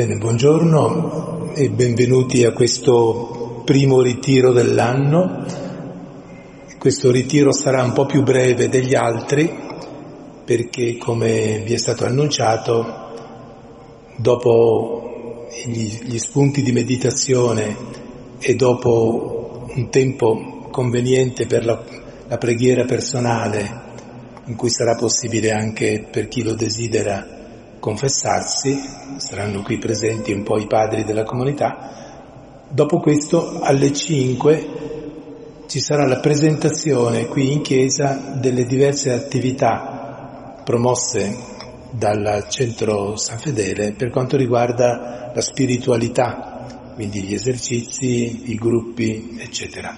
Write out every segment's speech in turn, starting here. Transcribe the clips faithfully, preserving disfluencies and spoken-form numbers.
Bene, buongiorno e benvenuti a questo primo ritiro dell'anno. Questo ritiro sarà un po' più breve degli altri perché, come vi è stato annunciato, dopo gli, gli spunti di meditazione e dopo un tempo conveniente per la, la preghiera personale, in cui sarà possibile anche per chi lo desidera confessarsi, saranno qui presenti un po' i padri della comunità. Dopo questo, alle cinque, ci sarà la presentazione qui in chiesa delle diverse attività promosse dal Centro San Fedele per quanto riguarda la spiritualità, quindi gli esercizi, i gruppi, eccetera.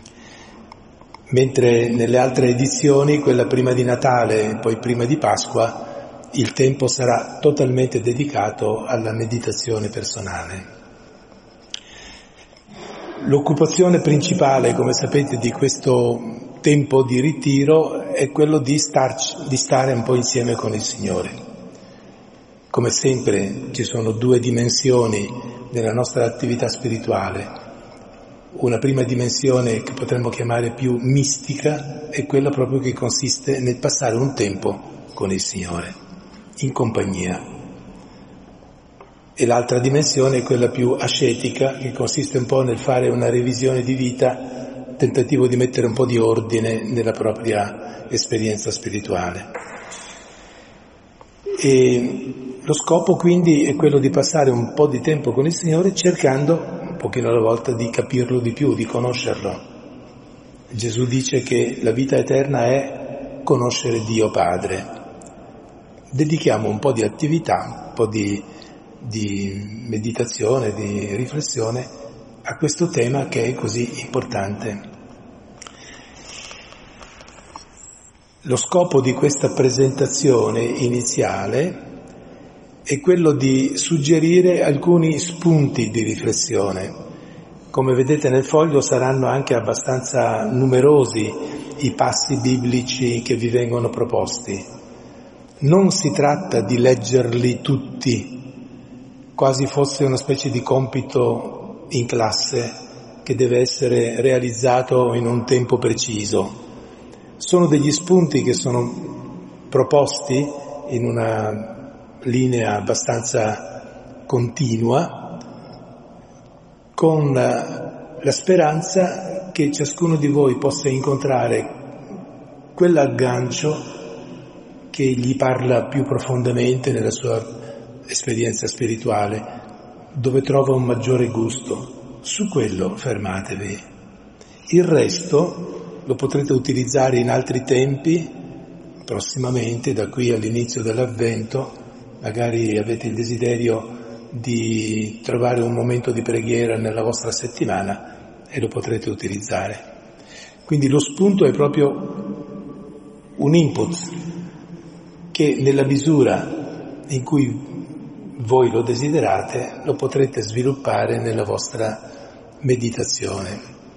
Mentre nelle altre edizioni, quella prima di Natale e poi prima di Pasqua, il tempo sarà totalmente dedicato alla meditazione personale. L'occupazione principale, come sapete, di questo tempo di ritiro è quello di, starci, di stare un po' insieme con il Signore. Come sempre ci sono due dimensioni nella nostra attività spirituale. Una prima dimensione che potremmo chiamare più mistica è quella proprio che consiste nel passare un tempo con il Signore, in compagnia. E l'altra dimensione è quella più ascetica, che consiste un po' nel fare una revisione di vita, tentativo di mettere un po' di ordine nella propria esperienza spirituale. E lo scopo quindi è quello di passare un po' di tempo con il Signore, cercando un pochino alla volta di capirlo di più, di conoscerlo. Gesù dice che la vita eterna è conoscere Dio Padre. Dedichiamo un po' di attività, un po' di, di meditazione, di riflessione a questo tema che è così importante. Lo scopo di questa presentazione iniziale è quello di suggerire alcuni spunti di riflessione. Come vedete nel foglio saranno anche abbastanza numerosi i passi biblici che vi vengono proposti. Non si tratta di leggerli tutti, quasi fosse una specie di compito in classe che deve essere realizzato in un tempo preciso. Sono degli spunti che sono proposti in una linea abbastanza continua, con la speranza che ciascuno di voi possa incontrare quell'aggancio che gli parla più profondamente nella sua esperienza spirituale, dove trova un maggiore gusto. Su quello fermatevi. Il resto lo potrete utilizzare in altri tempi, prossimamente, da qui all'inizio dell'Avvento. Magari avete il desiderio di trovare un momento di preghiera nella vostra settimana e lo potrete utilizzare. Quindi lo spunto è proprio un input che nella misura in cui voi lo desiderate lo potrete sviluppare nella vostra meditazione.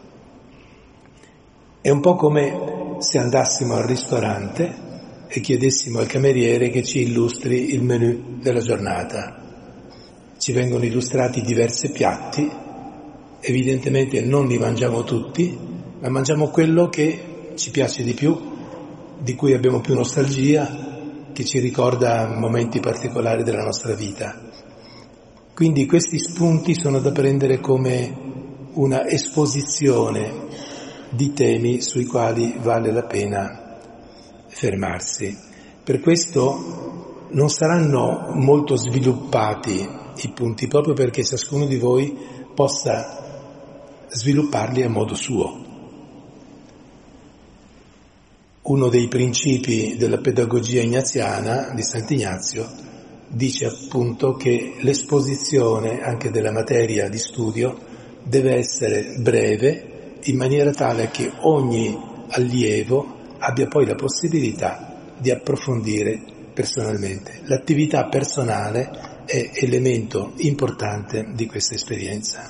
È un po' come se andassimo al ristorante e chiedessimo al cameriere che ci illustri il menù della giornata. Ci vengono illustrati diversi piatti, evidentemente non li mangiamo tutti, ma mangiamo quello che ci piace di più, di cui abbiamo più nostalgia, che ci ricorda momenti particolari della nostra vita. Quindi questi spunti sono da prendere come una esposizione di temi sui quali vale la pena fermarsi. Per questo non saranno molto sviluppati i punti, proprio perché ciascuno di voi possa svilupparli a modo suo. Uno dei principi della pedagogia ignaziana di Sant'Ignazio dice appunto che l'esposizione anche della materia di studio deve essere breve, in maniera tale che ogni allievo abbia poi la possibilità di approfondire personalmente. L'attività personale è elemento importante di questa esperienza.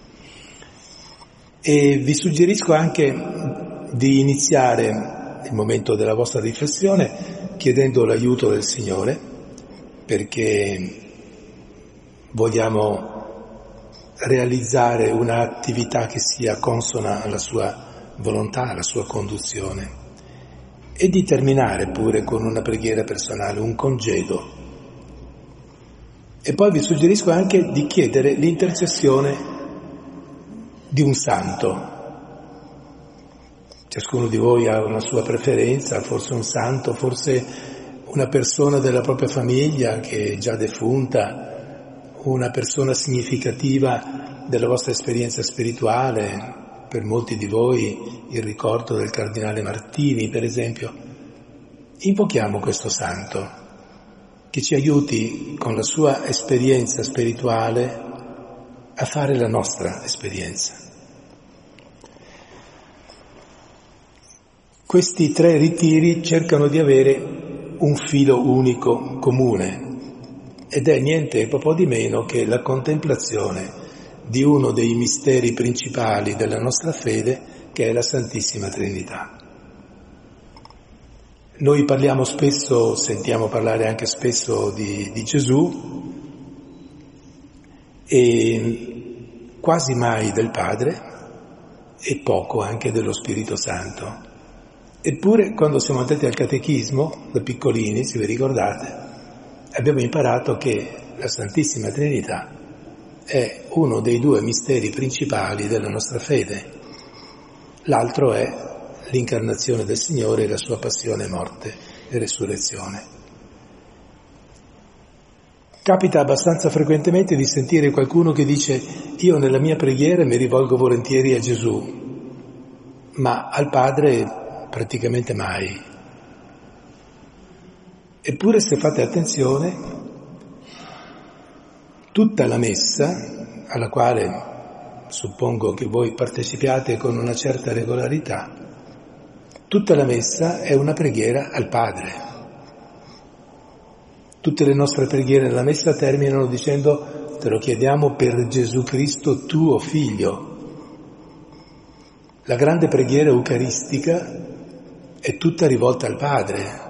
E vi suggerisco anche di iniziare il momento della vostra riflessione chiedendo l'aiuto del Signore, perché vogliamo realizzare un'attività che sia consona alla sua volontà, alla sua conduzione, e di terminare pure con una preghiera personale, un congedo. E poi vi suggerisco anche di chiedere l'intercessione di un santo. Ciascuno di voi ha una sua preferenza, forse un santo, forse una persona della propria famiglia che è già defunta, una persona significativa della vostra esperienza spirituale. Per molti di voi il ricordo del cardinale Martini, per esempio. Invochiamo questo santo che ci aiuti con la sua esperienza spirituale a fare la nostra esperienza. Questi tre ritiri cercano di avere un filo unico comune, ed è niente po' di meno che la contemplazione di uno dei misteri principali della nostra fede, che è la Santissima Trinità. Noi parliamo spesso, sentiamo parlare anche spesso di, di Gesù, e quasi mai del Padre, e poco anche dello Spirito Santo. Eppure, quando siamo andati al catechismo, da piccolini, se vi ricordate, abbiamo imparato che la Santissima Trinità è uno dei due misteri principali della nostra fede. L'altro è l'incarnazione del Signore e la sua passione, morte e resurrezione. Capita abbastanza frequentemente di sentire qualcuno che dice: io nella mia preghiera mi rivolgo volentieri a Gesù, ma al Padre praticamente mai. Eppure, se fate attenzione, tutta la messa, alla quale suppongo che voi partecipiate con una certa regolarità, tutta la messa è una preghiera al Padre. Tutte le nostre preghiere nella messa terminano dicendo: te lo chiediamo per Gesù Cristo, tuo Figlio. La grande preghiera eucaristica è tutta rivolta al Padre.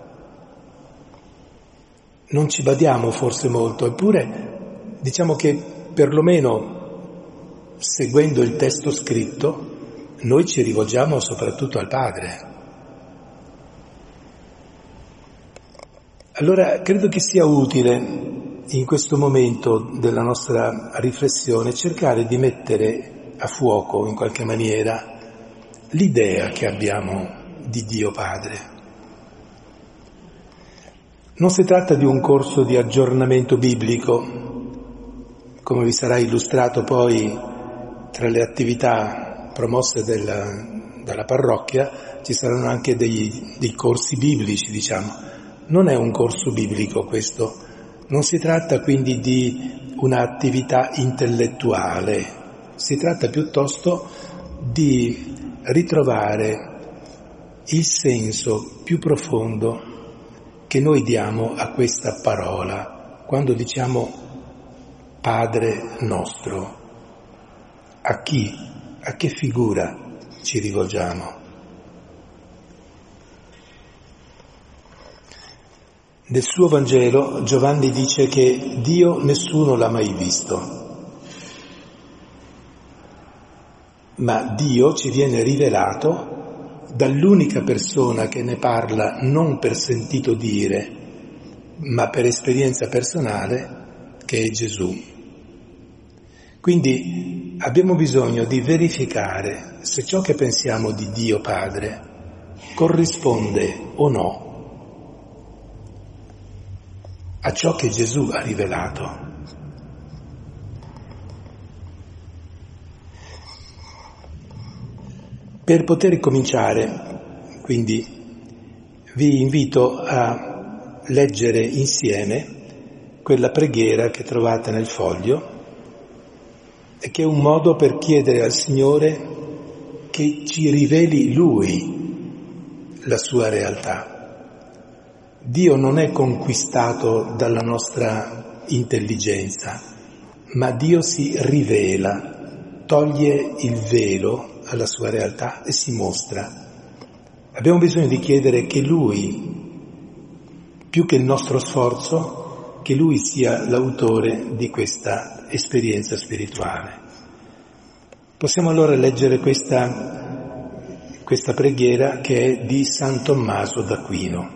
Non ci badiamo forse molto, eppure diciamo che perlomeno seguendo il testo scritto noi ci rivolgiamo soprattutto al Padre. Allora credo che sia utile in questo momento della nostra riflessione cercare di mettere a fuoco in qualche maniera l'idea che abbiamo di Dio Padre. Non si tratta di un corso di aggiornamento biblico. Come vi sarà illustrato poi tra le attività promosse della, dalla parrocchia, ci saranno anche dei, dei corsi biblici, diciamo. Non è un corso biblico questo, non si tratta quindi di un'attività intellettuale, si tratta piuttosto di ritrovare il senso più profondo che noi diamo a questa parola quando diciamo Padre nostro. A chi, a che figura ci rivolgiamo? Nel suo Vangelo Giovanni dice che Dio nessuno l'ha mai visto, ma Dio ci viene rivelato dall'unica persona che ne parla non per sentito dire, ma per esperienza personale, che è Gesù. Quindi abbiamo bisogno di verificare se ciò che pensiamo di Dio Padre corrisponde o no a ciò che Gesù ha rivelato. Per poter cominciare, quindi, vi invito a leggere insieme quella preghiera che trovate nel foglio, e che è un modo per chiedere al Signore che ci riveli Lui la sua realtà. Dio non è conquistato dalla nostra intelligenza, ma Dio si rivela, toglie il velo alla sua realtà e si mostra. Abbiamo bisogno di chiedere che Lui, più che il nostro sforzo, che Lui sia l'autore di questa esperienza spirituale. Possiamo allora leggere questa, questa preghiera che è di San Tommaso d'Aquino.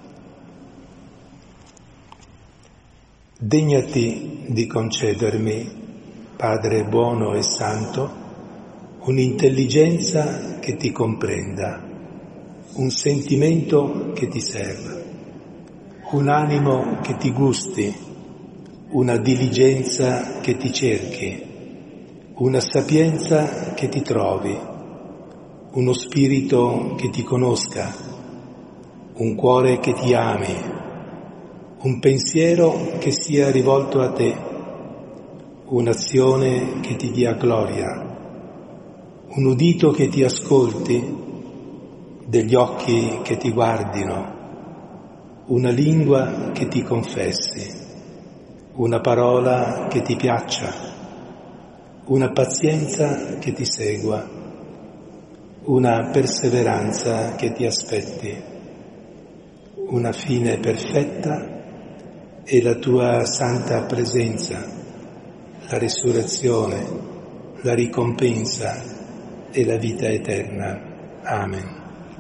Degnati di concedermi, Padre buono e santo, un'intelligenza che ti comprenda, un sentimento che ti serva, un animo che ti gusti, una diligenza che ti cerchi, una sapienza che ti trovi, uno spirito che ti conosca, un cuore che ti ami, un pensiero che sia rivolto a te, un'azione che ti dia gloria, un udito che ti ascolti, degli occhi che ti guardino, una lingua che ti confessi, una parola che ti piaccia, una pazienza che ti segua, una perseveranza che ti aspetti, una fine perfetta e la tua santa presenza, la risurrezione, la ricompensa e la vita eterna. Amen.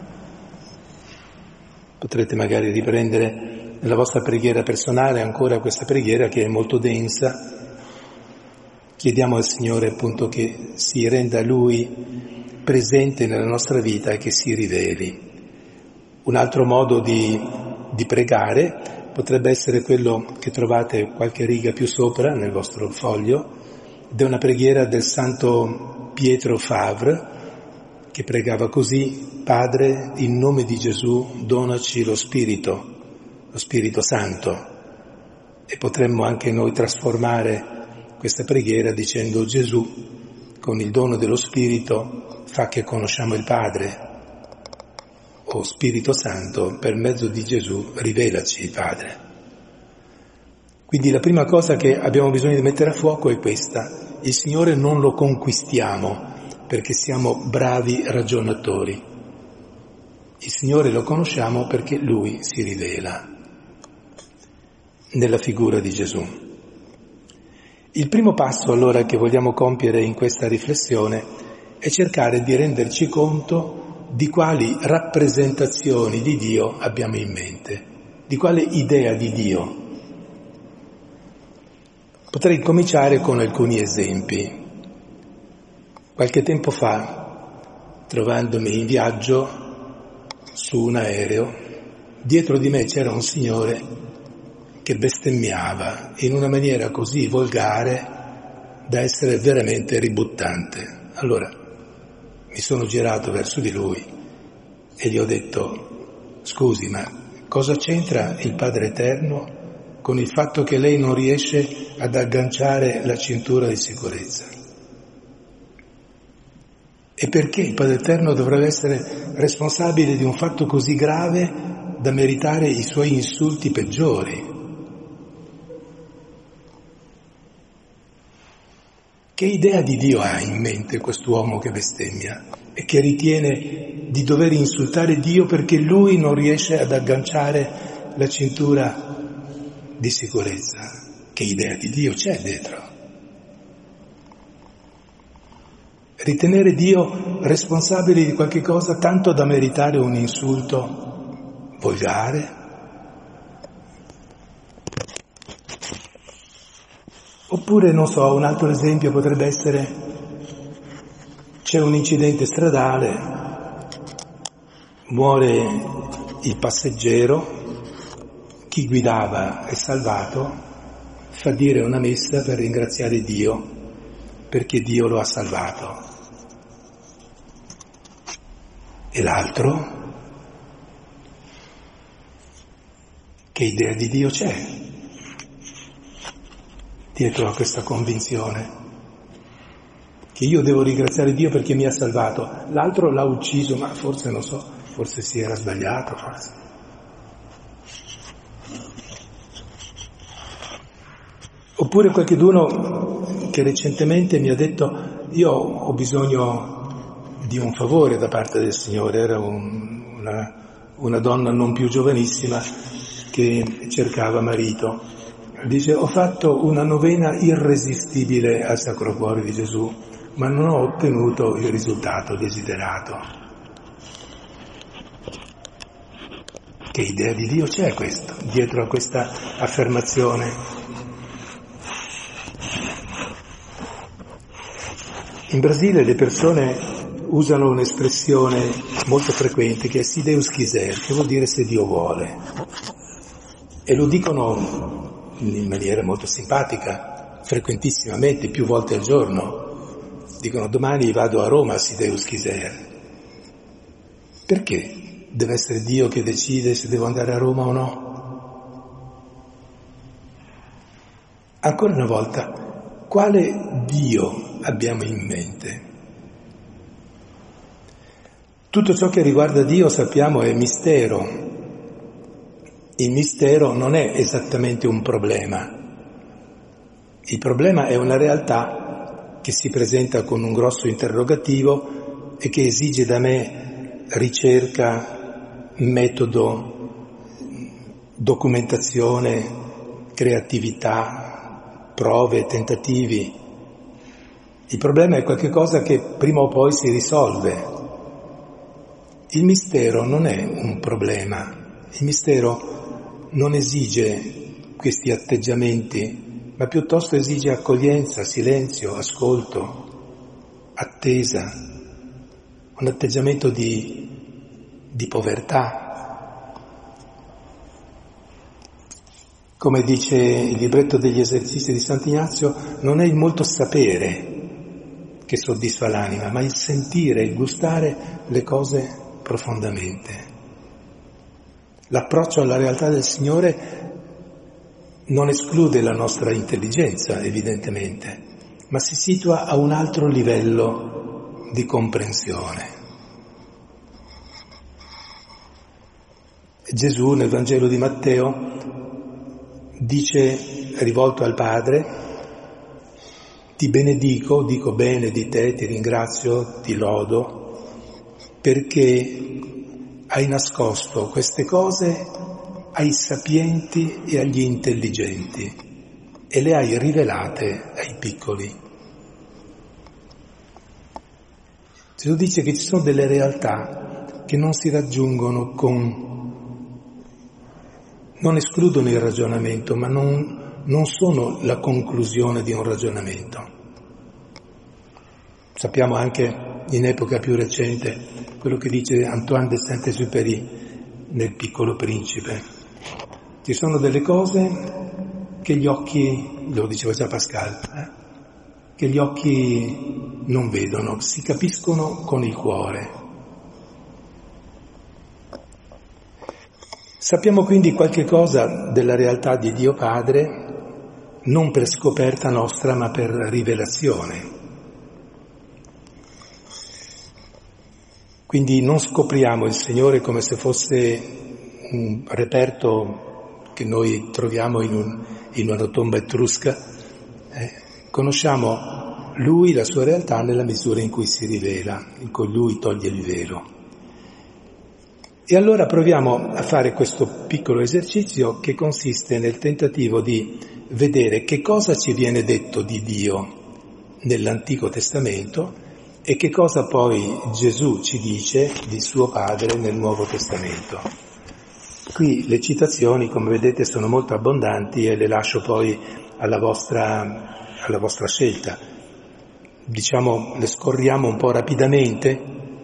Potrete magari riprendere nella vostra preghiera personale ancora questa preghiera che è molto densa. Chiediamo al Signore appunto che si renda Lui presente nella nostra vita e che si riveli. Un altro modo di, di pregare potrebbe essere quello che trovate qualche riga più sopra nel vostro foglio, ed è una preghiera del Santo Pietro Favre, che pregava così: Padre, in nome di Gesù, donaci lo Spirito, lo Spirito Santo. E potremmo anche noi trasformare questa preghiera dicendo: Gesù, con il dono dello Spirito, fa che conosciamo il Padre. O Spirito Santo, per mezzo di Gesù, rivelaci il Padre. Quindi la prima cosa che abbiamo bisogno di mettere a fuoco è questa: il Signore non lo conquistiamo perché siamo bravi ragionatori. Il Signore lo conosciamo perché Lui si rivela nella figura di Gesù. Il primo passo allora che vogliamo compiere in questa riflessione è cercare di renderci conto di quali rappresentazioni di Dio abbiamo in mente, di quale idea di Dio. Potrei cominciare con alcuni esempi. Qualche tempo fa, trovandomi in viaggio su un aereo, dietro di me c'era un signore che bestemmiava in una maniera così volgare da essere veramente ributtante. Allora mi sono girato verso di lui e gli ho detto: scusi, ma cosa c'entra il Padre Eterno con il fatto che lei non riesce ad agganciare la cintura di sicurezza? E perché il Padre Eterno dovrebbe essere responsabile di un fatto così grave da meritare i suoi insulti peggiori? Che idea di Dio ha in mente quest'uomo che bestemmia e che ritiene di dover insultare Dio perché lui non riesce ad agganciare la cintura di sicurezza? Che idea di Dio c'è dietro? Ritenere Dio responsabile di qualche cosa tanto da meritare un insulto volgare? Oppure, non so, un altro esempio potrebbe essere: c'è un incidente stradale, muore il passeggero, chi guidava è salvato, fa dire una messa per ringraziare Dio perché Dio lo ha salvato. E l'altro? Che idea di Dio c'è dietro a questa convinzione? Che io devo ringraziare Dio perché mi ha salvato. L'altro l'ha ucciso, ma forse, non so, forse si era sbagliato, forse. Oppure qualcheduno che recentemente mi ha detto: io ho bisogno di un favore da parte del Signore. Era un, una, una donna non più giovanissima che cercava marito. Dice, ho fatto una novena irresistibile al Sacro Cuore di Gesù, ma non ho ottenuto il risultato desiderato. Che idea di Dio c'è questo, dietro a questa affermazione? In Brasile le persone usano un'espressione molto frequente che è si Deus quiser, che vuol dire se Dio vuole. E lo dicono in maniera molto simpatica, frequentissimamente, più volte al giorno. Dicono domani vado a Roma, si Deus quiser. Perché deve essere Dio che decide se devo andare a Roma o no? Ancora una volta, quale Dio abbiamo in mente? Tutto ciò che riguarda Dio, sappiamo, è mistero. Il mistero non è esattamente un problema. Il problema è una realtà che si presenta con un grosso interrogativo e che esige da me ricerca, metodo, documentazione, creatività, prove, tentativi. Il problema è qualcosa che prima o poi si risolve. Il mistero non è un problema. Il mistero non esige questi atteggiamenti, ma piuttosto esige accoglienza, silenzio, ascolto, attesa, un atteggiamento di, di povertà. Come dice il libretto degli esercizi di Sant'Ignazio, non è il molto sapere che soddisfa l'anima, ma il sentire, il gustare le cose profondamente. L'approccio alla realtà del Signore non esclude la nostra intelligenza, evidentemente, ma si situa a un altro livello di comprensione. Gesù nel Vangelo di Matteo dice, rivolto al Padre, ti benedico, dico bene di te, ti ringrazio, ti lodo, perché hai nascosto queste cose ai sapienti e agli intelligenti e le hai rivelate ai piccoli. Gesù dice che ci sono delle realtà che non si raggiungono con... non escludono il ragionamento, ma non, non sono la conclusione di un ragionamento. Sappiamo anche in epoca più recente quello che dice Antoine de Saint-Exupéry nel Piccolo Principe. Ci sono delle cose che gli occhi, lo diceva già Pascal, eh, che gli occhi non vedono, si capiscono con il cuore. Sappiamo quindi qualche cosa della realtà di Dio Padre, non per scoperta nostra, ma per rivelazione. Quindi non scopriamo il Signore come se fosse un reperto che noi troviamo in, un, in una tomba etrusca. Eh, conosciamo Lui, la sua realtà, nella misura in cui si rivela, in cui Lui toglie il velo. E allora proviamo a fare questo piccolo esercizio che consiste nel tentativo di vedere che cosa ci viene detto di Dio nell'Antico Testamento e che cosa poi Gesù ci dice di suo Padre nel Nuovo Testamento. Qui le citazioni, come vedete, sono molto abbondanti e le lascio poi alla vostra, alla vostra scelta. Diciamo, le scorriamo un po' rapidamente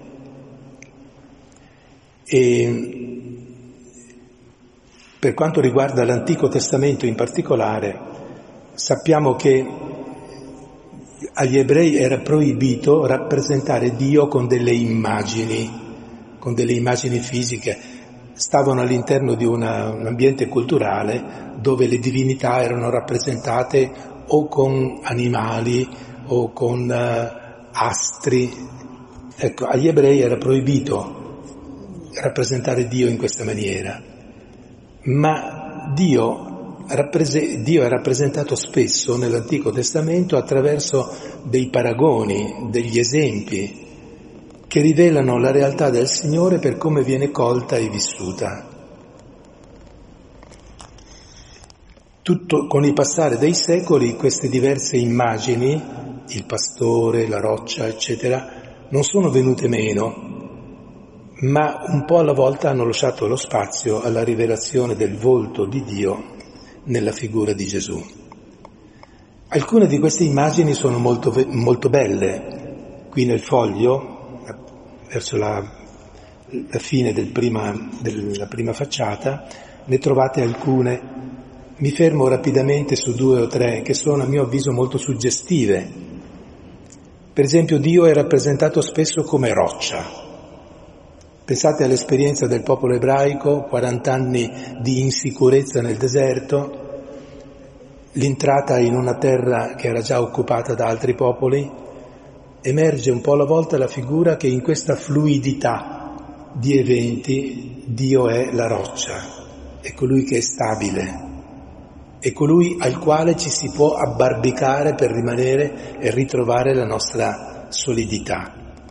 e per quanto riguarda l'Antico Testamento in particolare, sappiamo che agli ebrei era proibito rappresentare Dio con delle immagini, con delle immagini fisiche. Stavano all'interno di una, un ambiente culturale dove le divinità erano rappresentate o con animali o con uh, astri. Ecco, agli ebrei era proibito rappresentare Dio in questa maniera, ma Dio Dio è rappresentato spesso nell'Antico Testamento attraverso dei paragoni, degli esempi che rivelano la realtà del Signore per come viene colta e vissuta. Tutto, con il passare dei secoli queste diverse immagini, il pastore, la roccia, eccetera, non sono venute meno, ma un po' alla volta hanno lasciato lo spazio alla rivelazione del volto di Dio nella figura di Gesù. Alcune di queste immagini sono molto, molto belle. Qui nel foglio, verso la, la fine del prima, della prima facciata, ne trovate alcune. Mi fermo rapidamente su due o tre che sono a mio avviso molto suggestive. Per esempio, Dio è rappresentato spesso come roccia. Pensate all'esperienza del popolo ebraico, quaranta anni di insicurezza nel deserto, l'entrata in una terra che era già occupata da altri popoli. Emerge un po' alla volta la figura che in questa fluidità di eventi Dio è la roccia, è colui che è stabile. È colui al quale ci si può abbarbicare per rimanere e ritrovare la nostra solidità.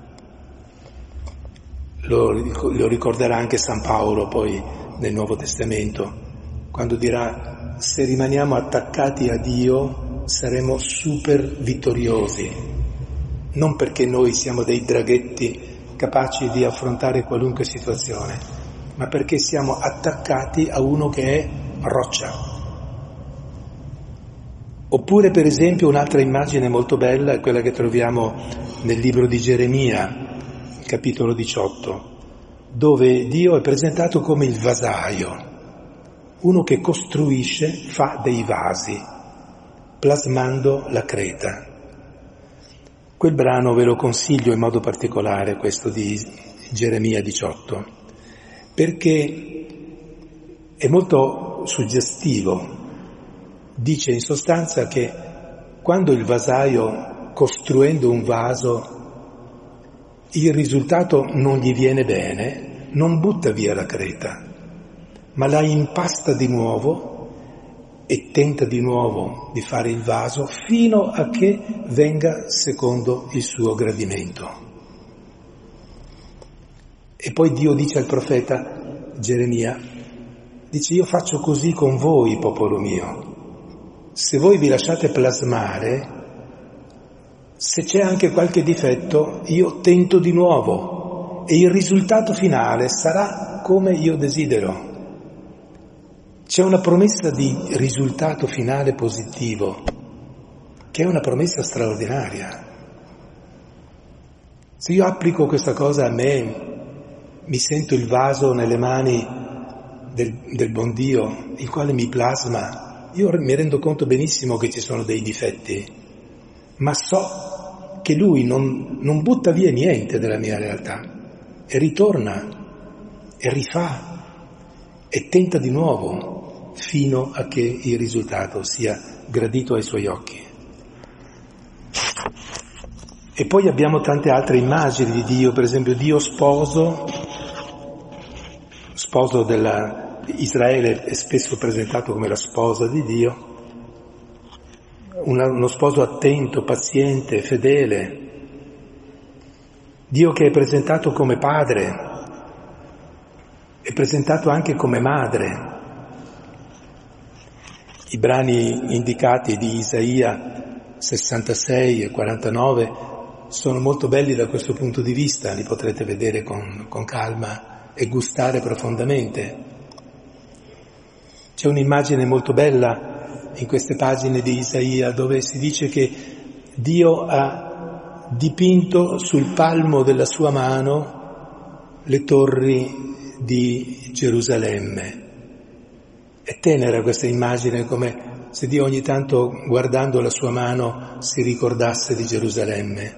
Lo, lo ricorderà anche San Paolo poi nel Nuovo Testamento, quando dirà: se rimaniamo attaccati a Dio saremo super vittoriosi, non perché noi siamo dei draghetti capaci di affrontare qualunque situazione, ma perché siamo attaccati a uno che è roccia. Oppure, per esempio, un'altra immagine molto bella è quella che troviamo nel libro di Geremia, capitolo diciotto, dove Dio è presentato come il vasaio, uno che costruisce, fa dei vasi, plasmando la creta. Quel brano ve lo consiglio in modo particolare, questo di Geremia diciotto, perché è molto suggestivo. Dice in sostanza che quando il vasaio, costruendo un vaso, il risultato non gli viene bene, non butta via la creta, ma la impasta di nuovo e tenta di nuovo di fare il vaso fino a che venga secondo il suo gradimento. E poi Dio dice al profeta Geremia, dice: io faccio così con voi, popolo mio. Se voi vi lasciate plasmare, se c'è anche qualche difetto, io tento di nuovo e il risultato finale sarà come io desidero. C'è una promessa di risultato finale positivo, che è una promessa straordinaria. Se io applico questa cosa a me, mi sento il vaso nelle mani del, del buon Dio, il quale mi plasma. Io mi rendo conto benissimo che ci sono dei difetti, ma so che Lui non, non butta via niente della mia realtà e ritorna e rifà e tenta di nuovo fino a che il risultato sia gradito ai Suoi occhi. E poi abbiamo tante altre immagini di Dio, per esempio Dio sposo, sposo della Israele è spesso presentato come la sposa di Dio, uno sposo attento, paziente, fedele. Dio che è presentato come padre, è presentato anche come madre. I brani indicati di Isaia sessantasei e quarantanove sono molto belli da questo punto di vista, li potrete vedere con, con calma e gustare profondamente. C'è un'immagine molto bella in queste pagine di Isaia dove si dice che Dio ha dipinto sul palmo della sua mano le torri di Gerusalemme. È tenera questa immagine, come se Dio ogni tanto, guardando la sua mano, si ricordasse di Gerusalemme.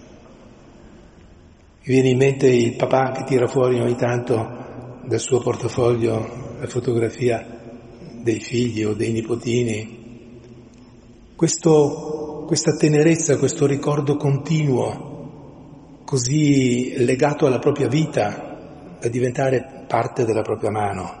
Mi viene in mente il papà che tira fuori ogni tanto dal suo portafoglio la fotografia dei figli o dei nipotini. Questo, questa tenerezza, questo ricordo continuo, così legato alla propria vita, da diventare parte della propria mano.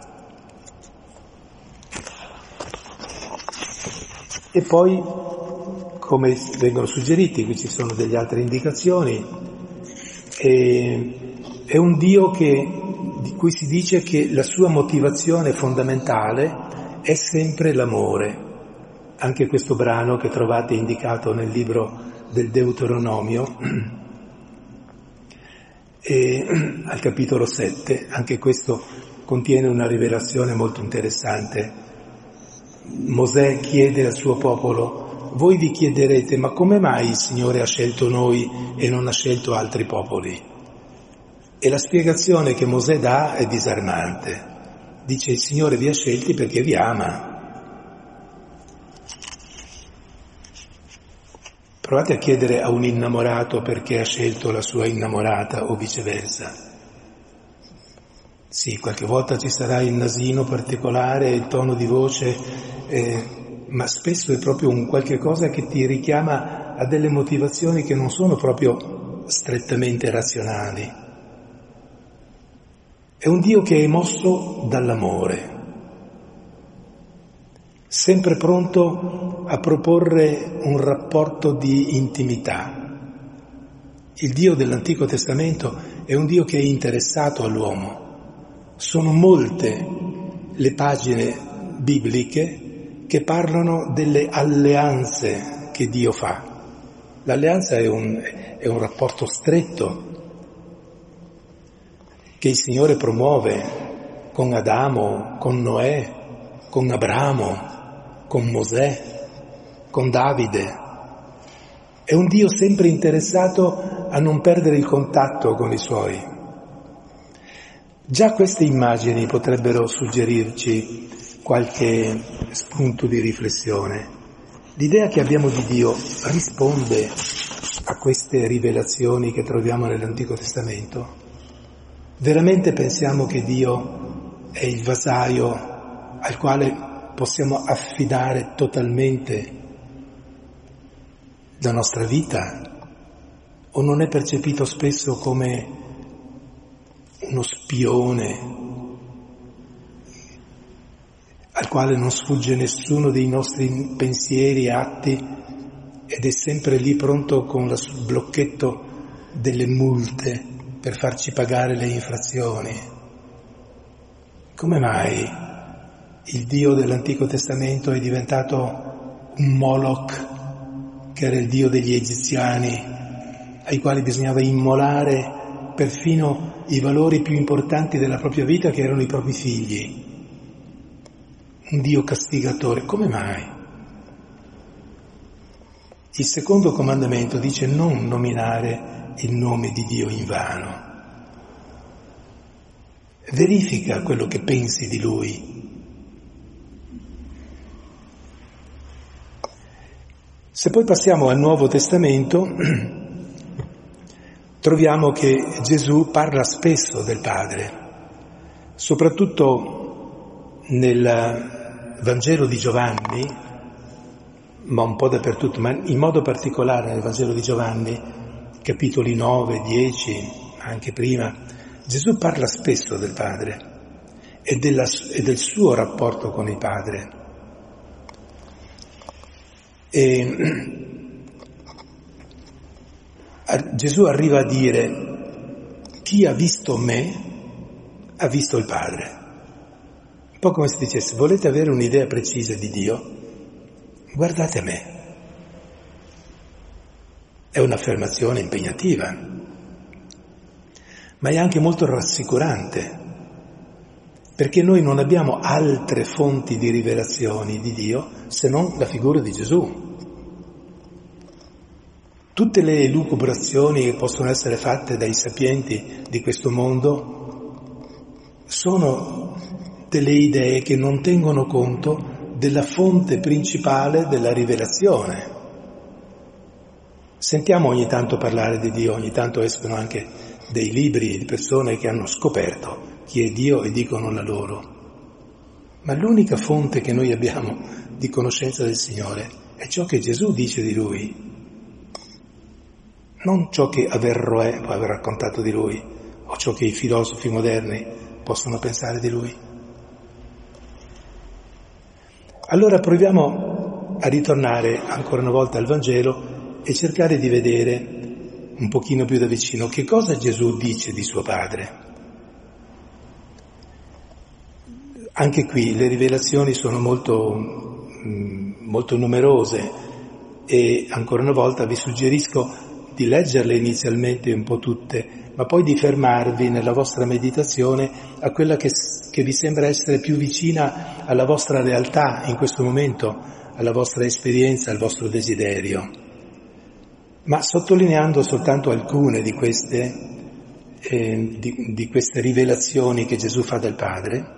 E poi, come vengono suggeriti, qui ci sono delle altre indicazioni, è, è un Dio che, di cui si dice che la sua motivazione fondamentale è sempre l'amore. Anche questo brano che trovate indicato nel libro del Deuteronomio, e al capitolo sette, anche questo contiene una rivelazione molto interessante. Mosè chiede al suo popolo: voi vi chiederete, ma come mai il Signore ha scelto noi e non ha scelto altri popoli? E la spiegazione che Mosè dà è disarmante. Dice: il Signore vi ha scelti perché vi ama. Provate a chiedere a un innamorato perché ha scelto la sua innamorata o viceversa. Sì, qualche volta ci sarà il nasino particolare, il tono di voce, eh, ma spesso è proprio un qualche cosa che ti richiama a delle motivazioni che non sono proprio strettamente razionali. È un Dio che è mosso dall'amore, sempre pronto a proporre un rapporto di intimità. Il Dio dell'Antico Testamento è un Dio che è interessato all'uomo. Sono molte le pagine bibliche che parlano delle alleanze che Dio fa. L'alleanza è un, è un rapporto stretto che il Signore promuove con Adamo, con Noè, con Abramo, con Mosè, con Davide. È un Dio sempre interessato a non perdere il contatto con i Suoi. Già queste immagini potrebbero suggerirci qualche spunto di riflessione. L'idea che abbiamo di Dio risponde a queste rivelazioni che troviamo nell'Antico Testamento? Veramente pensiamo che Dio è il vasaio al quale possiamo affidare totalmente la nostra vita? O non è percepito spesso come uno spione al quale non sfugge nessuno dei nostri pensieri e atti ed è sempre lì pronto con il blocchetto delle multe per farci pagare le infrazioni? Come mai il Dio dell'Antico Testamento è diventato un Moloch, che era il Dio degli egiziani, ai quali bisognava immolare perfino i valori più importanti della propria vita, che erano i propri figli? Un Dio castigatore. Come mai? Il secondo comandamento dice: non nominare il nome di Dio invano. Verifica quello che pensi di Lui. Se poi passiamo al Nuovo Testamento, troviamo che Gesù parla spesso del Padre, soprattutto nel Vangelo di Giovanni, ma un po' dappertutto, ma in modo particolare nel Vangelo di Giovanni, capitoli nove, dieci, anche prima, Gesù parla spesso del Padre e, della, e del suo rapporto con il Padre. E Gesù arriva a dire: chi ha visto me ha visto il Padre. Un po' come se dicesse: volete avere un'idea precisa di Dio? Guardate me. È un'affermazione impegnativa, ma è anche molto rassicurante, perché noi non abbiamo altre fonti di rivelazioni di Dio se non la figura di Gesù. Tutte le elucubrazioni che possono essere fatte dai sapienti di questo mondo sono delle idee che non tengono conto della fonte principale della rivelazione. Sentiamo ogni tanto parlare di Dio, ogni tanto escono anche dei libri di persone che hanno scoperto chi è Dio e dicono la loro. Ma l'unica fonte che noi abbiamo di conoscenza del Signore è ciò che Gesù dice di Lui, non ciò che Averroè può aver raccontato di Lui o ciò che i filosofi moderni possono pensare di Lui. Allora proviamo a ritornare ancora una volta al Vangelo e cercare di vedere un pochino più da vicino che cosa Gesù dice di suo Padre. Anche qui le rivelazioni sono molto, molto numerose e ancora una volta vi suggerisco di leggerle inizialmente un po' tutte, ma poi di fermarvi nella vostra meditazione a quella che, che vi sembra essere più vicina alla vostra realtà in questo momento, alla vostra esperienza, al vostro desiderio. Ma sottolineando soltanto alcune di queste, eh, di, di queste rivelazioni che Gesù fa del Padre,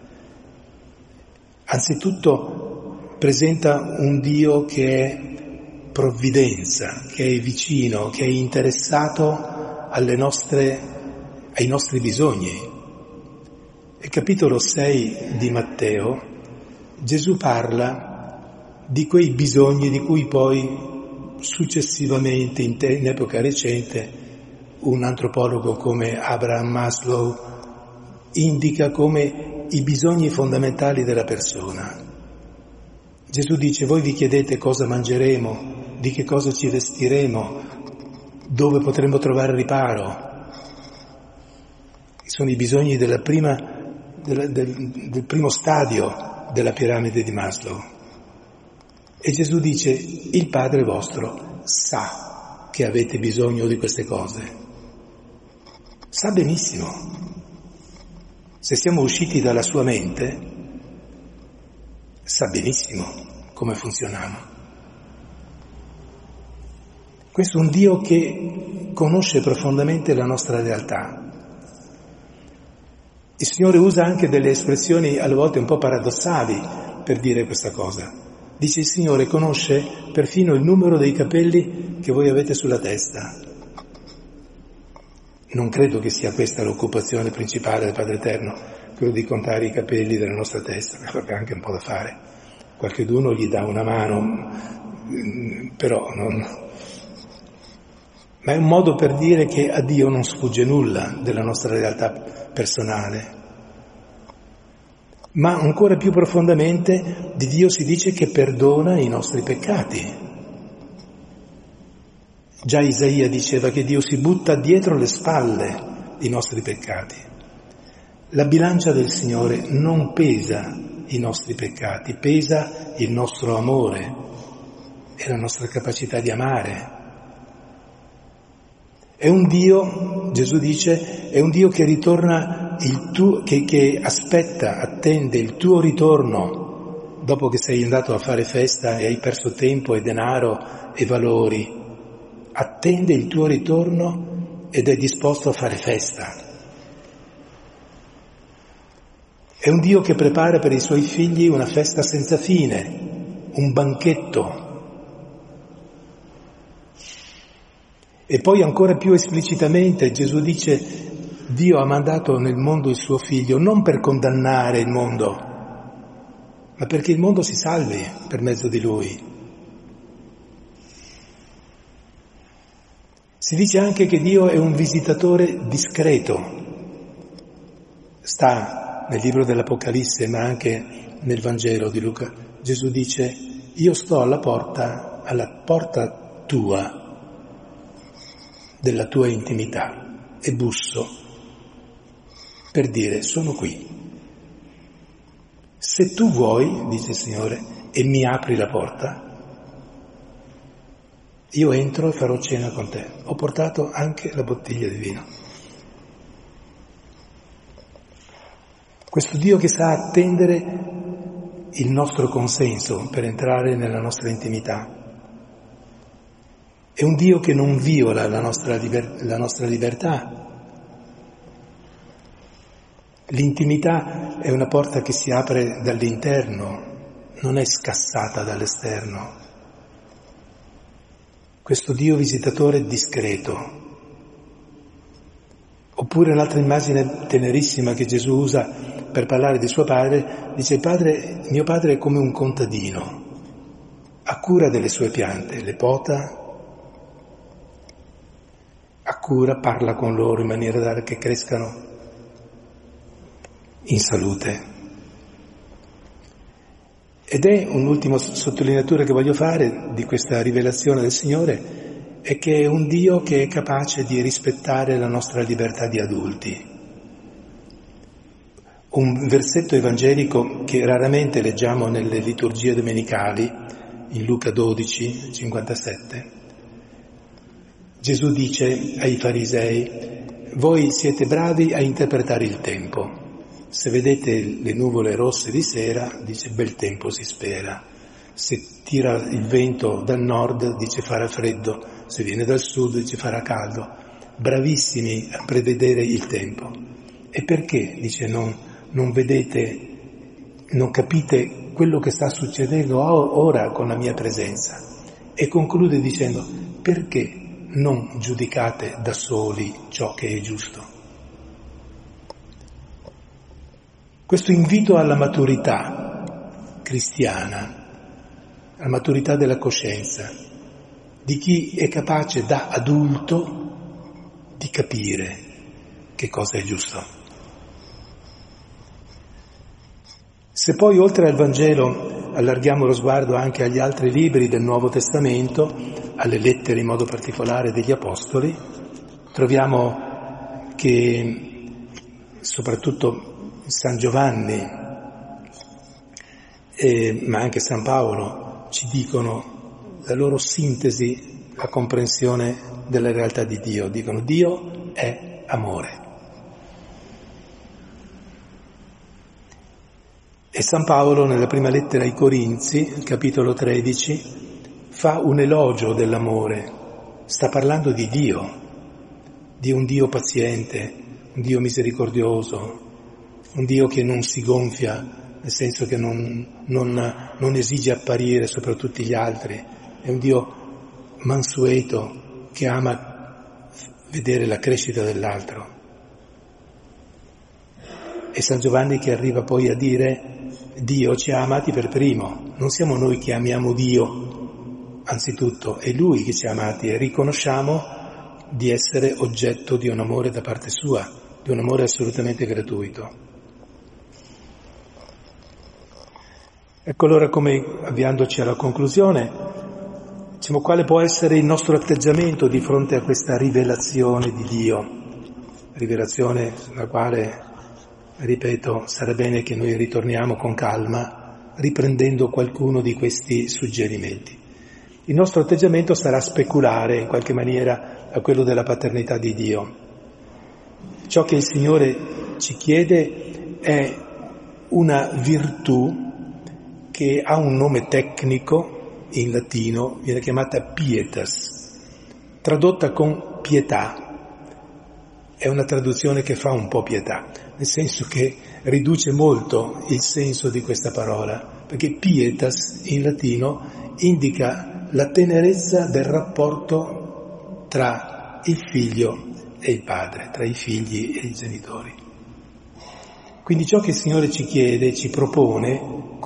anzitutto presenta un Dio che è provvidenza, che è vicino, che è interessato alle nostre, ai nostri bisogni. Nel capitolo sei di Matteo Gesù parla di quei bisogni di cui poi successivamente, in, te, in epoca recente, un antropologo come Abraham Maslow indica come i bisogni fondamentali della persona. Gesù dice: voi vi chiedete cosa mangeremo, di che cosa ci vestiremo, dove potremo trovare riparo. Sono i bisogni della prima, della, del, del primo stadio della piramide di Maslow. E Gesù dice: il Padre vostro sa che avete bisogno di queste cose. Sa benissimo. Se siamo usciti dalla sua mente, sa benissimo come funzioniamo. Questo è un Dio che conosce profondamente la nostra realtà. Il Signore usa anche delle espressioni alle volte un po' paradossali per dire questa cosa. Dice: il Signore conosce perfino il numero dei capelli che voi avete sulla testa. Non credo che sia questa l'occupazione principale del Padre Eterno, quello di contare i capelli della nostra testa, perché ha anche un po' da fare. Qualcheduno gli dà una mano, però non... Ma è un modo per dire che a Dio non sfugge nulla della nostra realtà personale. Ma ancora più profondamente di Dio si dice che perdona i nostri peccati. Già Isaia diceva che Dio si butta dietro le spalle i nostri peccati. La bilancia del Signore non pesa i nostri peccati, pesa il nostro amore e la nostra capacità di amare. È un Dio, Gesù dice, è un Dio che ritorna, il tuo, che, che aspetta, attende il tuo ritorno dopo che sei andato a fare festa e hai perso tempo e denaro e valori. Attende il tuo ritorno ed è disposto a fare festa. È un Dio che prepara per i suoi figli una festa senza fine, un banchetto. E poi ancora più esplicitamente Gesù dice: Dio ha mandato nel mondo il suo figlio non per condannare il mondo, ma perché il mondo si salvi per mezzo di lui. Si dice anche che Dio è un visitatore discreto. Sta nel libro dell'Apocalisse, ma anche nel Vangelo di Luca. Gesù dice: io sto alla porta, alla porta tua, della tua intimità, e busso per dire: sono qui. Se tu vuoi, dice il Signore, e mi apri la porta, io entro e farò cena con te. Ho portato anche la bottiglia di vino. Questo Dio che sa attendere il nostro consenso per entrare nella nostra intimità. È un Dio che non viola la nostra, liber- la nostra libertà. L'intimità è una porta che si apre dall'interno, non è scassata dall'esterno. Questo Dio visitatore discreto. Oppure un'altra immagine tenerissima che Gesù usa per parlare di suo padre, dice: padre, mio padre è come un contadino, ha cura delle sue piante, le pota, ha cura, parla con loro in maniera tale che crescano in salute. Ed è un'ultima sottolineatura che voglio fare di questa rivelazione del Signore, è che è un Dio che è capace di rispettare la nostra libertà di adulti. Un versetto evangelico che raramente leggiamo nelle liturgie domenicali, in Luca dodici, cinquantasette. Gesù dice ai farisei: voi siete bravi a interpretare il tempo. Se vedete le nuvole rosse di sera, dice bel tempo si spera. Se tira il vento dal nord, dice farà freddo. Se viene dal sud, dice farà caldo. Bravissimi a prevedere il tempo. E perché, dice, non, non vedete, non capite quello che sta succedendo ora con la mia presenza? E conclude dicendo: perché non giudicate da soli ciò che è giusto? Questo invito alla maturità cristiana, alla maturità della coscienza, di chi è capace da adulto di capire che cosa è giusto. Se poi oltre al Vangelo allarghiamo lo sguardo anche agli altri libri del Nuovo Testamento, alle lettere in modo particolare degli Apostoli, troviamo che soprattutto San Giovanni, eh, ma anche San Paolo, ci dicono la loro sintesi, la comprensione della realtà di Dio. Dicono: Dio è amore. E San Paolo, nella prima lettera ai Corinzi, capitolo tredici, fa un elogio dell'amore. Sta parlando di Dio, di un Dio paziente, un Dio misericordioso, un Dio che non si gonfia, nel senso che non, non, non esige apparire sopra tutti gli altri. È un Dio mansueto che ama vedere la crescita dell'altro. E San Giovanni che arriva poi a dire: Dio ci ha amati per primo, non siamo noi che amiamo Dio, anzitutto è Lui che ci ha amati, e riconosciamo di essere oggetto di un amore da parte sua, di un amore assolutamente gratuito. Ecco allora come, avviandoci alla conclusione, diciamo, quale può essere il nostro atteggiamento di fronte a questa rivelazione di Dio, rivelazione sulla quale, ripeto, sarà bene che noi ritorniamo con calma, riprendendo qualcuno di questi suggerimenti. Il nostro atteggiamento sarà speculare in qualche maniera a quello della paternità di Dio. Ciò che il Signore ci chiede è una virtù che ha un nome tecnico, in latino viene chiamata pietas, tradotta con pietà. È una traduzione che fa un po' pietà, nel senso che riduce molto il senso di questa parola, perché pietas in latino indica la tenerezza del rapporto tra il figlio e il padre, tra i figli e i genitori. Quindi ciò che il Signore ci chiede, ci propone,